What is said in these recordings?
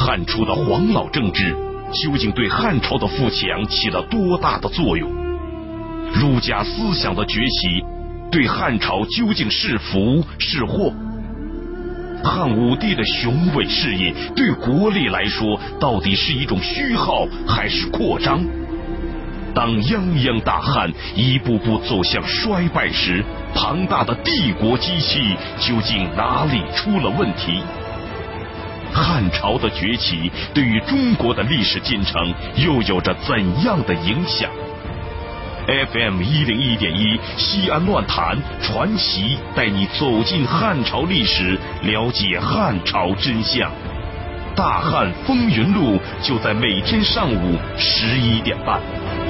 汉初的黄老政治究竟对汉朝的富强起了多大的作用？儒家思想的崛起对汉朝究竟是福是祸？汉武帝的雄伟事业对国力来说到底是一种虚耗还是扩张？当泱泱大汉一步步走向衰败时，庞大的帝国机器究竟哪里出了问题？汉朝的崛起对于中国的历史进程又有着怎样的影响？FM 101.1西安乱谈传奇，带你走进汉朝历史，了解汉朝真相。大汉风云录就在每天上午11点半。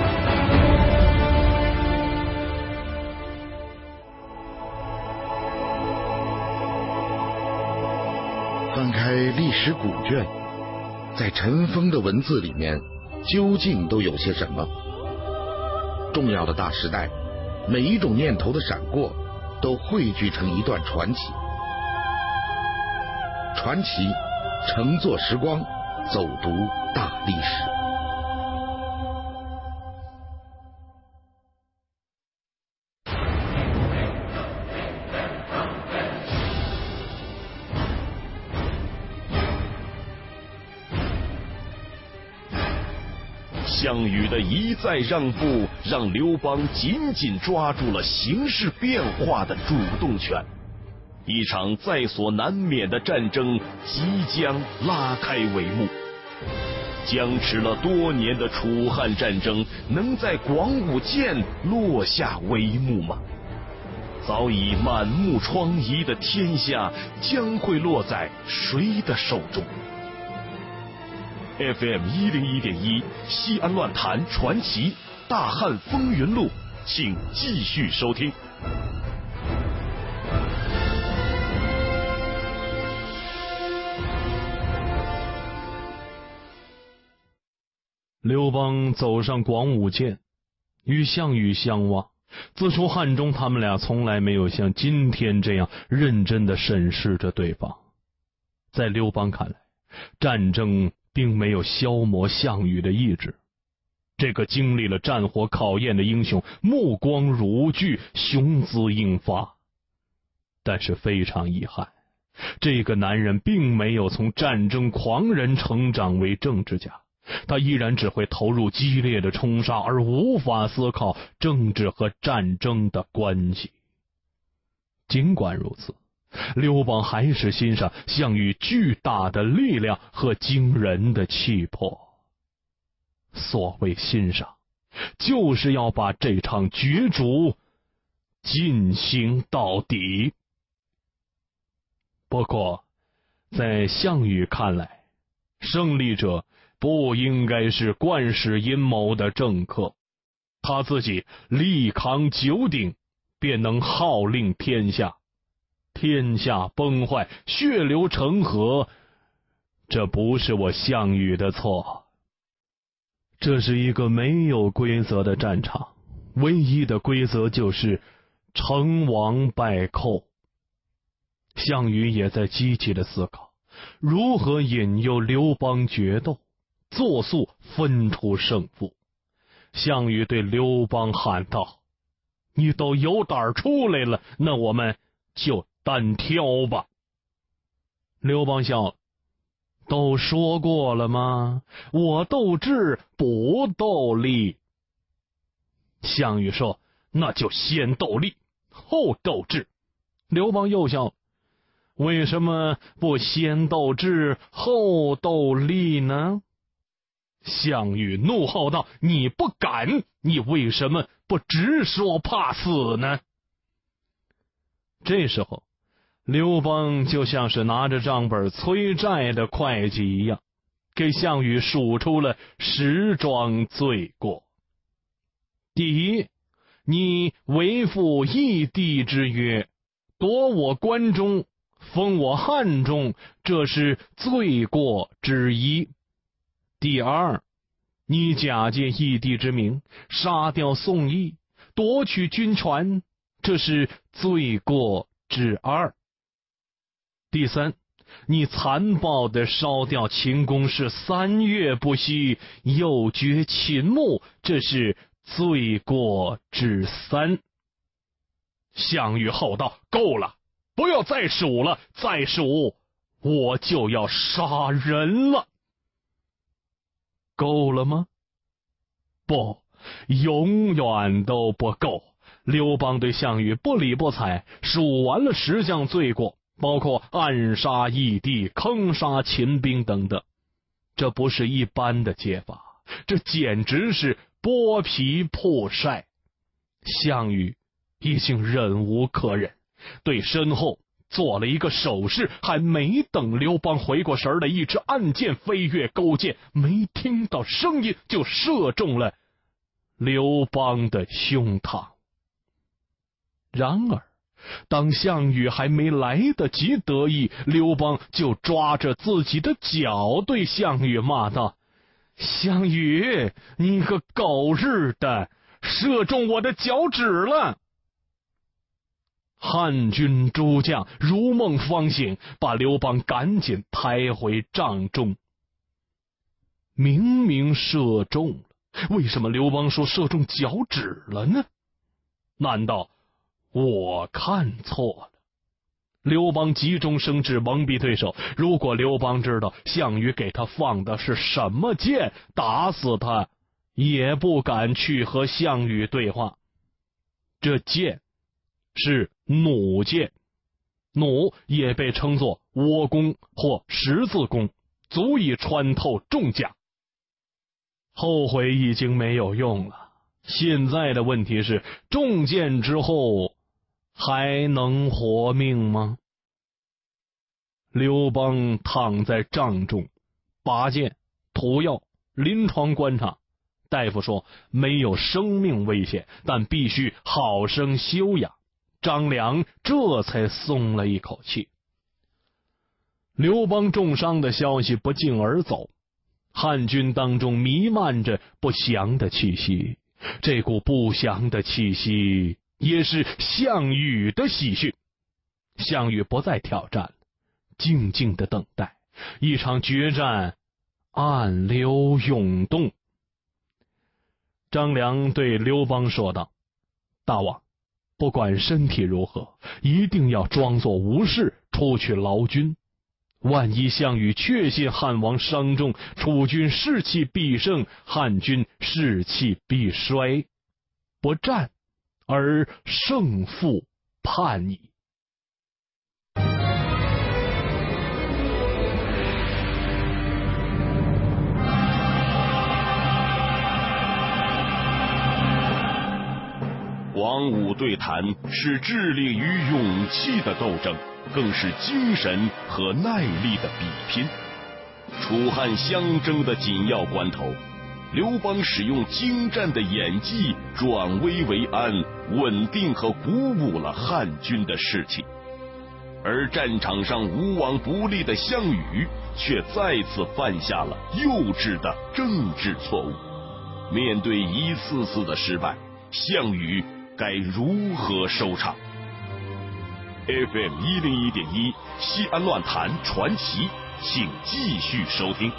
翻开历史古卷，在尘封的文字里面，究竟都有些什么？重要的大时代，每一种念头的闪过，都汇聚成一段传奇。传奇乘坐时光，走读大历史。 项羽的一再让步，让刘邦紧紧抓住了形势变化的主动权。一场在所难免的战争即将拉开帷幕。僵持了多年的楚汉战争能在广武见落下帷幕吗？早已满目疮痍的天下将会落在谁的手中？FM 101.1西安乱谈传奇大汉风云录，请继续收听。 刘邦走上广武见，与项羽相望。自出汉中，他们俩从来没有像今天这样认真地审视着对方。在刘邦看来，战争并没有消磨项羽的意志。这个经历了战火考验的英雄，目光如炬，雄姿英发。但是非常遗憾，这个男人并没有从战争狂人成长为政治家，他依然只会投入激烈的冲杀，而无法思考政治和战争的关系。尽管如此，刘邦还是欣赏项羽巨大的力量和惊人的气魄。所谓欣赏，就是要把这场角逐进行到底。不过，在项羽看来，胜利者不应该是惯使阴谋的政客，他自己力扛九鼎，便能号令天下。天下崩坏，血流成河，这不是我项羽的错。这是一个没有规则的战场，唯一的规则就是成王败寇。项羽也在积极的思考，如何引诱刘邦决斗，作速分出胜负。项羽对刘邦喊道：“你都有胆出来了，那我们就单挑吧。”刘邦笑：“都说过了吗？我斗智不斗力。”项羽说：“那就先斗力，后斗智。”刘邦又笑：“为什么不先斗智后斗力呢？”项羽怒吼道：“你不敢，你为什么不直说怕死呢？”这时候，刘邦就像是拿着账本催债的会计一样，给项羽数出了10桩罪过。第一，你违负义帝之约，夺我关中，封我汉中，这是罪过之一。第二，你假借义帝之名，杀掉宋义，夺取军权，这是罪过之二。第三， 你残暴地烧掉秦宫室3月不息，又掘秦墓，这是罪过之3。项羽吼道：够了，不要再数了，再数我就要杀人了。够了吗？不，永远都不够。刘邦对项羽不理不睬，数完了10项罪过，包括暗杀义帝、坑杀秦兵等等。这不是一般的揭发，这简直是剥皮破晒。项羽已经忍无可忍，对身后做了一个手势，还没等刘邦回过神来，一支暗箭飞越勾践，没听到声音就射中了刘邦的胸膛。然而当项羽还没来得及得意，刘邦就抓着自己的脚对项羽骂道：项羽，你个狗日的，射中我的脚趾了！汉军诸将如梦方醒，把刘邦赶紧抬回帐中。明明射中了，为什么刘邦说射中脚趾了呢？难道我看错了？刘邦急中生智，蒙蔽对手。如果刘邦知道项羽给他放的是什么箭，打死他也不敢去和项羽对话。这箭是弩箭，弩也被称作倭弓或十字弓，足以穿透重甲。后悔已经没有用了，现在的问题是，中箭之后还能活命吗？刘邦躺在帐中，拔箭、涂药、临床观察，大夫说没有生命危险，但必须好生休养。张良这才松了一口气。刘邦重伤的消息不胫而走，汉军当中弥漫着不祥的气息，这股不祥的气息也是项羽的喜讯。项羽不再挑战，静静的等待，一场决战暗流涌动。张良对刘邦说道：大王，不管身体如何，一定要装作无事出去劳军。万一项羽确信汉王伤重，楚军士气必盛，汉军士气必衰，不战而胜负判矣。 王武对谈是致力于勇气的斗争，更是精神和耐力的比拼。楚汉相争的紧要关头，刘邦使用精湛的演技转危为安，稳定和鼓舞了汉军的士气。而战场上无往不利的项羽却再次犯下了幼稚的政治错误。面对一次次的失败，项羽该如何收场？ FM 101.1西安乱谈传奇，请继续收听。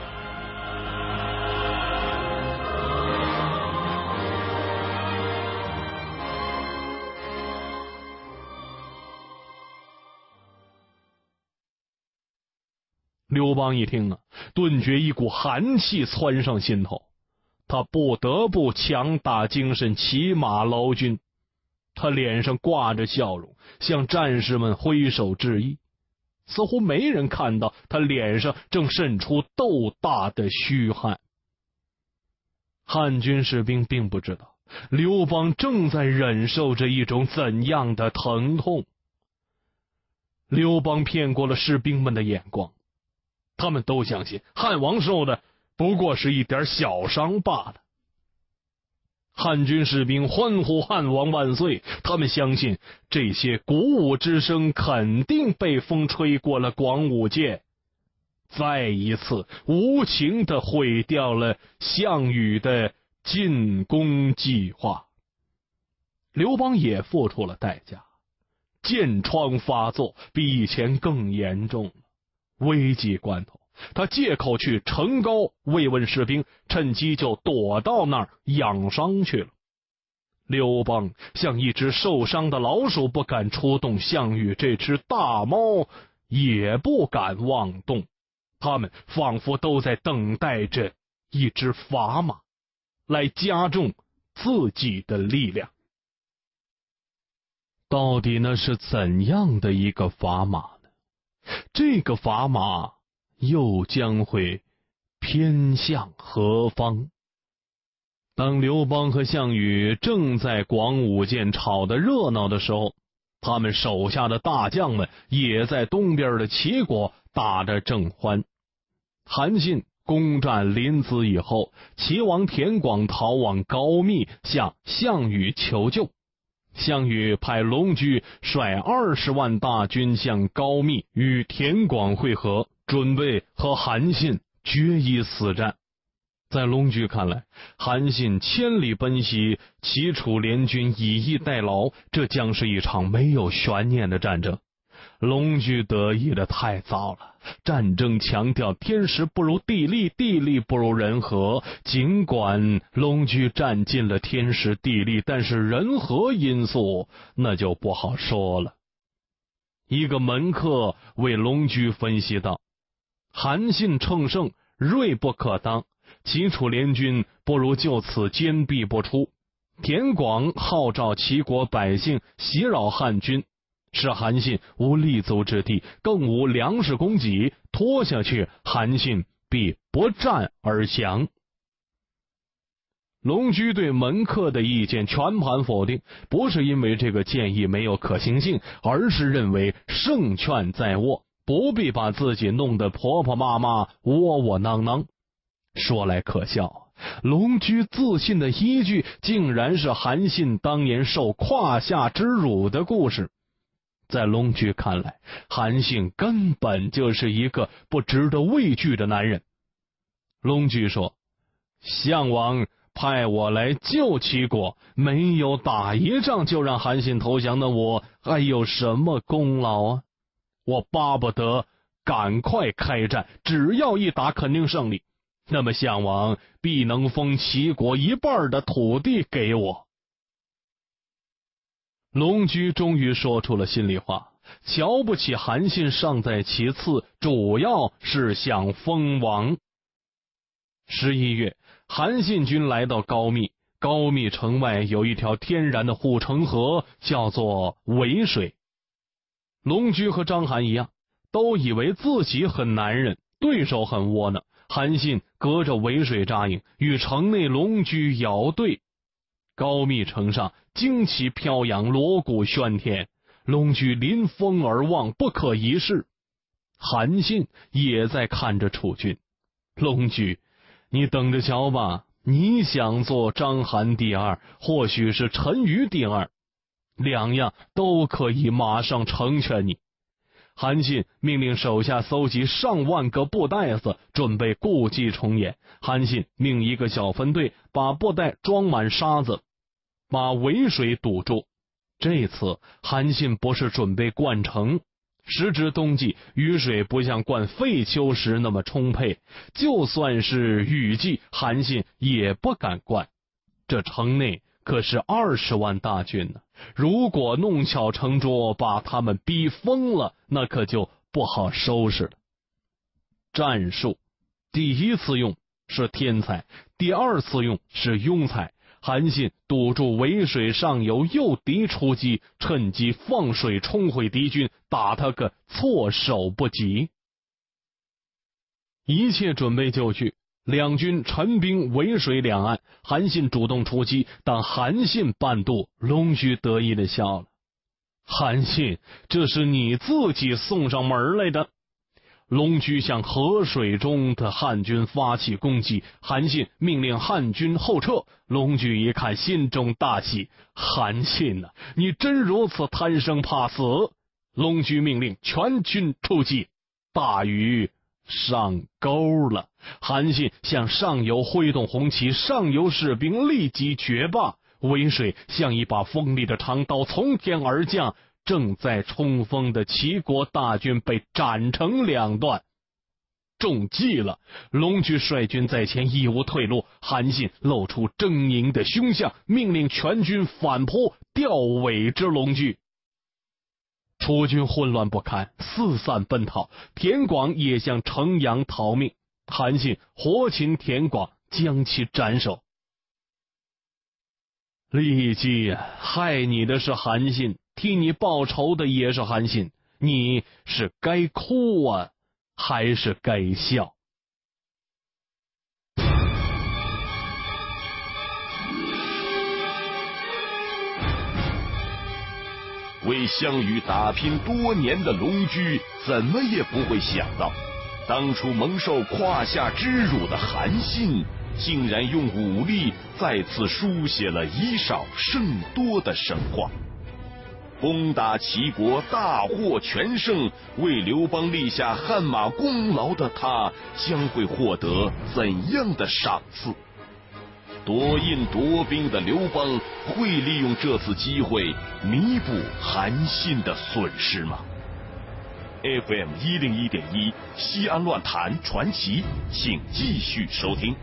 刘邦一听啊，顿觉一股寒气窜上心头，他不得不强打精神，骑马劳军。他脸上挂着笑容，向战士们挥手致意，似乎没人看到他脸上正渗出豆大的虚汗。汉军士兵并不知道刘邦正在忍受着一种怎样的疼痛。刘邦骗过了士兵们的眼光，他们都相信汉王受的不过是一点小伤罢了。汉军士兵欢呼汉王万岁，他们相信这些鼓舞之声肯定被风吹过了广武界，再一次无情地毁掉了项羽的进攻计划。刘邦也付出了代价，箭疮发作，比以前更严重了。 危急关头，他借口去城高慰问士兵，趁机就躲到那儿养伤去了。刘邦像一只受伤的老鼠，不敢出动，项羽这只大猫也不敢妄动，他们仿佛都在等待着一只砝码来加重自己的力量。到底那是怎样的一个砝码呢？这个砝码又将会偏向何方？当刘邦和项羽正在广武涧吵得热闹的时候，他们手下的大将们也在东边的齐国打得正欢。韩信攻占临淄以后，齐王田广逃往高密，向项羽求救。项羽派龙驹率20万大军向高密与田广会合，准备和韩信决一死战。在龙驹看来，韩信千里奔袭，齐楚联军以逸待劳，这将是一场没有悬念的战争。龙驹得意的太早了，战争强调天时不如地利，地利不如人和。尽管龙驹占尽了天时地利，但是人和因素那就不好说了。一个门客为龙驹分析道：韩信乘胜，锐不可当，齐楚联军不如就此坚壁不出。田广号召齐国百姓袭扰汉军，使韩信无立足之地，更无粮食供给，拖下去韩信必不战而降。龙驹对门客的意见全盘否定，不是因为这个建议没有可行性，而是认为胜券在握，不必把自己弄得婆婆妈妈窝窝囊囊。说来可笑，龙驹自信的依据竟然是韩信当年受胯下之辱的故事。在龙驹看来，韩信根本就是一个不值得畏惧的男人。龙驹说：项王派我来救齐国，没有打一仗就让韩信投降的我，还有什么功劳啊？我巴不得赶快开战，只要一打肯定胜利，那么项王必能封齐国一半的土地给我。龙驹终于说出了心里话，瞧不起韩信尚在其次，主要是想封王。11月，韩信军来到高密，高密城外有一条天然的护城河，叫做渭水。龙驹和章邯一样，都以为自己很男人，对手很窝囊。韩信隔着渭水扎营，与城内龙驹遥对。高密城上旌旗飘扬，锣鼓喧天，龙驹临风而望，不可一世。韩信也在看着楚军。龙驹，你等着瞧吧，你想做章邯第二，或许是陈馀第二，两样都可以马上成全你。韩信命令手下搜集上万个布袋子，准备故伎重演。韩信命一个小分队把布袋装满沙子，把渭水堵住。这次韩信不是准备灌城，时值冬季，雨水不像灌废丘时那么充沛，就算是雨季，韩信也不敢灌。这城内可是20万大军呢，如果弄巧成拙，把他们逼疯了，那可就不好收拾了。战术第一次用是天才，第二次用是庸才。韩信堵住渭水上游，诱敌出击，趁机放水冲毁敌军，打他个措手不及。一切准备就绪，两军陈兵渭水两岸，韩信主动出击。当韩信半渡，龙驹得意的笑了：韩信，这是你自己送上门来的。龙驹向河水中的汉军发起攻击，韩信命令汉军后撤。龙驹一看，心中大喜：韩信啊，你真如此贪生怕死！龙驹命令全军出击，大鱼上钩了。韩信向上游挥动红旗，上游士兵立即决罢。渭水像一把锋利的长刀从天而降，正在冲锋的齐国大军被斩成两段。 中计了。龙驹率军在前，义无退路。韩信露出狰狞的凶相，命令全军反扑，吊尾之龙驹。楚军混乱不堪，四散奔逃。田广也向城阳逃命，韩信活擒田广，将其斩首。骊姬啊，害你的是韩信，替你报仇的也是韩信，你是该哭啊，还是该笑？ 为项羽打拼多年的龙驹，怎么也不会想到，当初蒙受胯下之辱的韩信，竟然用武力再次书写了以少胜多的神话。攻打齐国大获全胜，为刘邦立下汗马功劳的他，将会获得怎样的赏赐？夺印夺兵的刘邦会利用这次机会弥补韩信的损失吗？ FM 101.1西安乱谈传奇，请继续收听。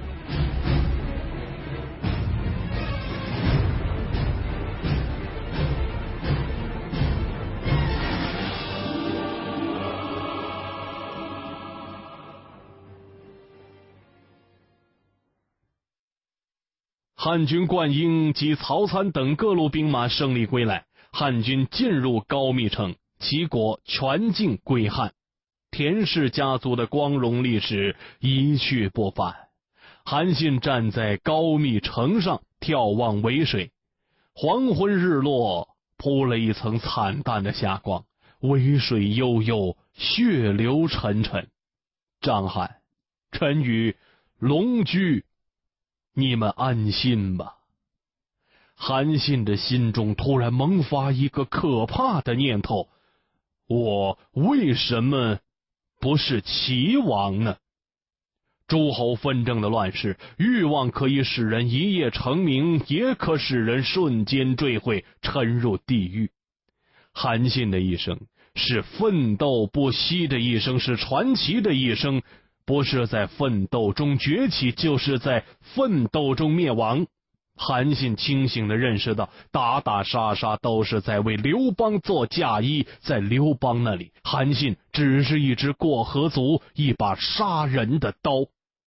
汉军灌婴及曹参等各路兵马胜利归来，汉军进入高密城，齐国全境归汉。田氏家族的光荣历史一去不返。韩信站在高密城上眺望渭水，黄昏日落铺了一层惨淡的霞光，渭水悠悠，血流沉沉。张翰、陈馀、龙驹，你们安心吧。韩信的心中突然萌发一个可怕的念头：我为什么不是齐王呢？诸侯纷争的乱世，欲望可以使人一夜成名，也可使人瞬间坠毁，沉入地狱。韩信的一生是奋斗不息的一生，是传奇的一生，不是在奋斗中崛起，就是在奋斗中灭亡。韩信清醒地认识到，打打杀杀都是在为刘邦做嫁衣，在刘邦那里，韩信只是一只过河卒，一把杀人的刀。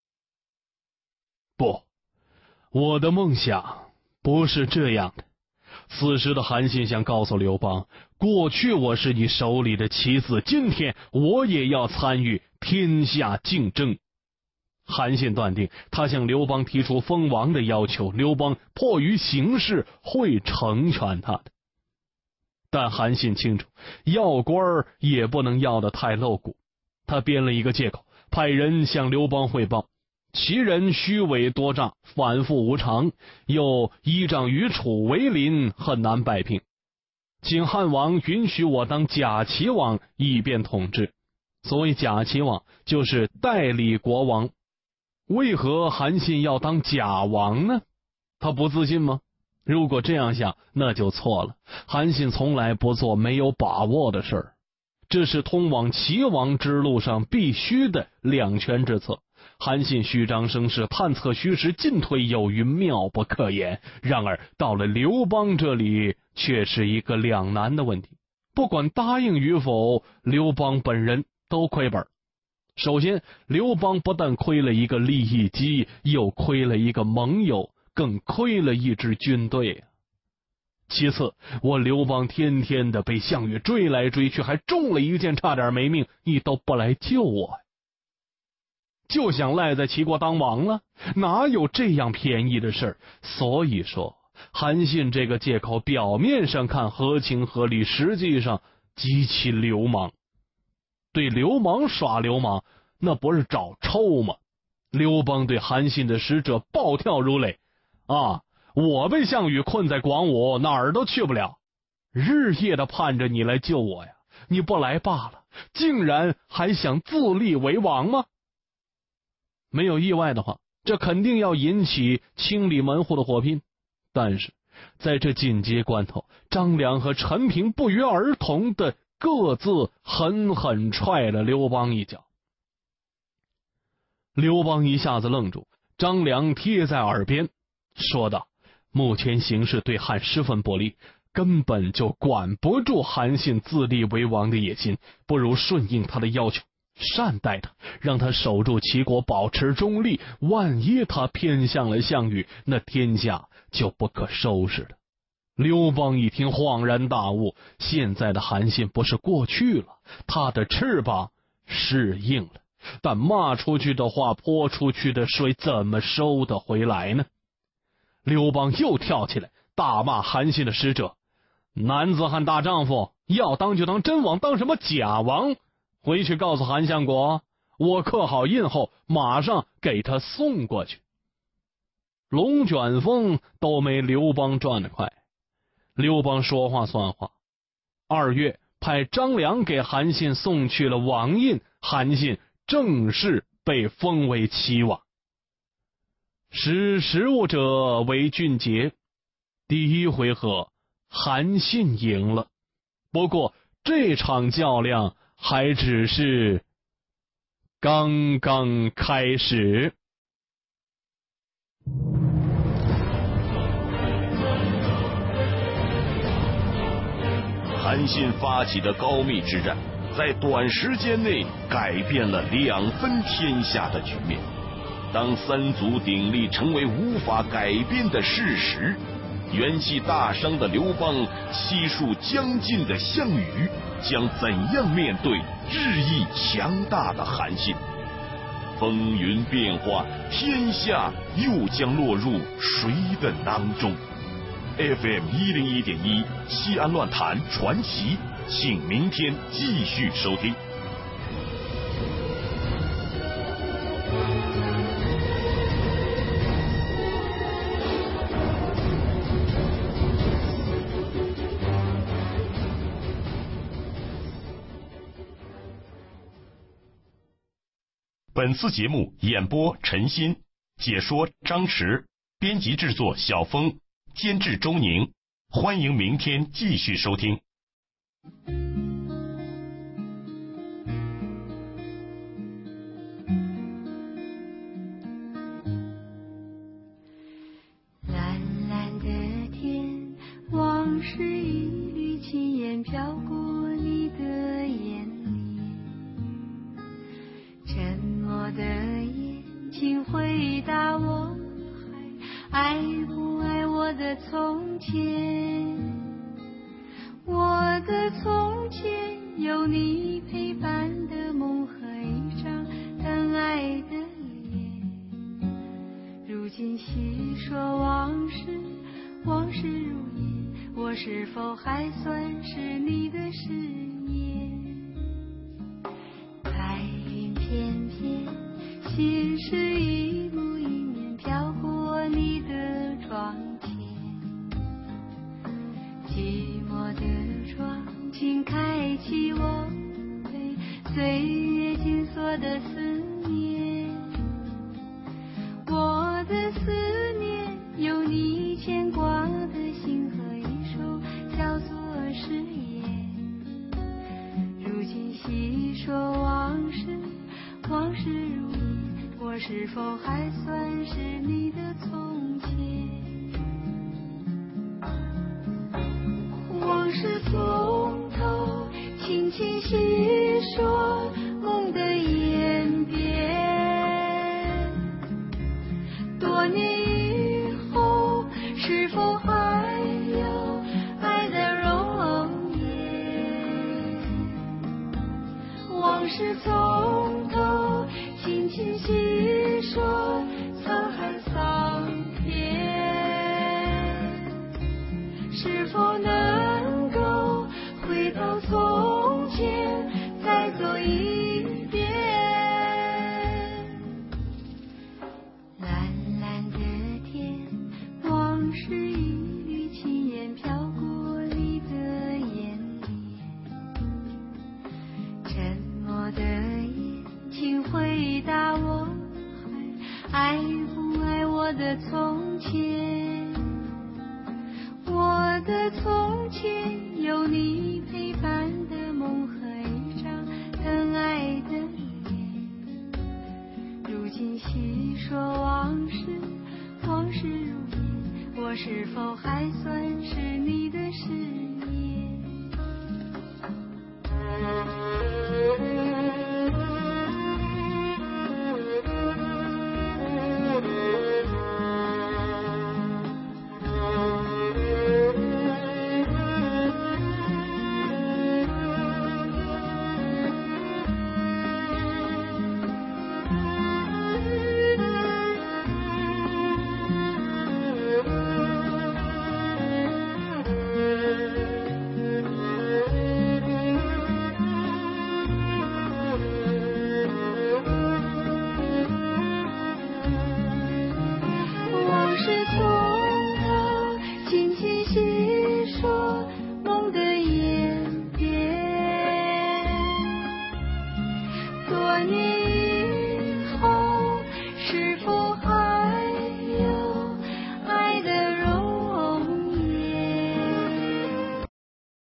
不，我的梦想不是这样的。此时的韩信想告诉刘邦，过去我是你手里的棋子，今天我也要参与天下竞争。韩信断定，他向刘邦提出封王的要求，刘邦迫于形势会成全他的。但韩信清楚，要官也不能要得太露骨。他编了一个借口，派人向刘邦汇报，其人虚伪多诈，反复无常，又依仗与楚为邻，很难摆平，请汉王允许我当假齐王，以便统治。所谓假齐王，就是代理国王。为何韩信要当假王呢？他不自信吗？如果这样想，那就错了。韩信从来不做没有把握的事儿，这是通往齐王之路上必须的两全之策。韩信虚张声势，探测虚实，进退有余，妙不可言。然而到了刘邦这里，却是一个两难的问题。不管答应与否，刘邦本人都亏本。首先，刘邦不但亏了一个利益机，又亏了一个盟友，更亏了一支军队。其次，我刘邦天天的被项羽追来追去，还中了一箭，差点没命，你都不来救我，就想赖在齐国当王了？哪有这样便宜的事儿？所以说，韩信这个借口表面上看合情合理，实际上极其流氓。对流氓耍流氓，那不是找抽吗？刘邦对韩信的使者暴跳如雷啊！我被项羽困在广武，哪儿都去不了，日夜的盼着你来救我呀！你不来罢了，竟然还想自立为王吗？没有意外的话，这肯定要引起清理门户的火拼。但是在这紧急关头，张良和陈平不约而同的各自狠狠踹了刘邦一脚。 刘邦一下子愣住，张良贴在耳边说道：“目前形势对汉十分不利，根本就管不住韩信自立为王的野心，不如顺应他的要求，善待他，让他守住齐国，保持中立。万一他偏向了项羽，那天下就不可收拾了。”刘邦一听恍然大悟，现在的韩信不是过去了，他的翅膀适应了，但骂出去的话，泼出去的水，怎么收得回来呢？刘邦又跳起来大骂韩信的使者：“男子汉大丈夫，要当就当真王，当什么假王？回去告诉韩相国，我刻好印后，马上给他送过去。”龙卷风都没刘邦转得快。刘邦说话算话，2月派张良给韩信送去了王印，韩信正式被封为齐王。识时务者为俊杰，第1回合韩信赢了，不过这场较量还只是刚刚开始。 韩信发起的高密之战，在短时间内改变了2分天下的局面。当3足鼎立成为无法改变的事实，元气大伤的刘邦，悉数将尽的项羽，将怎样面对日益强大的韩信？风云变化，天下又将落入谁的囊中？FM 101.1西安乱谈传奇，请明天继续收听。本次节目演播陈鑫，解说张弛，编辑制作小峰，监制周宁。欢迎明天继续收听。 蓝蓝的天，往事一缕轻烟飘过你的眼里，沉默的眼睛回答我，还爱不爱我的从前？我的从前有你陪伴的梦和一张疼爱的脸，如今细说往事，往事如烟，我是否还算是你的誓言？白云片片，心事一幕一面飘过你的窗前，寂寞的窗，请开启我被岁月紧锁的思念。我的思念有你牵挂的心和一首叫做誓言。如今细说往事，往事如烟，我是否还算是你的从前？往事从头轻轻细说，梦的演变。多年以后，是否还有爱的容颜？往事从头轻轻细说，沧海桑田。是否能够回到从前，再走一遍？蓝蓝的天，往事一缕轻烟飘过你的眼里，沉默的眼睛回答我，还爱不爱我的从前？我的从前有你陪伴的梦和一张疼爱的脸，如今是否还算是你的誓言？多年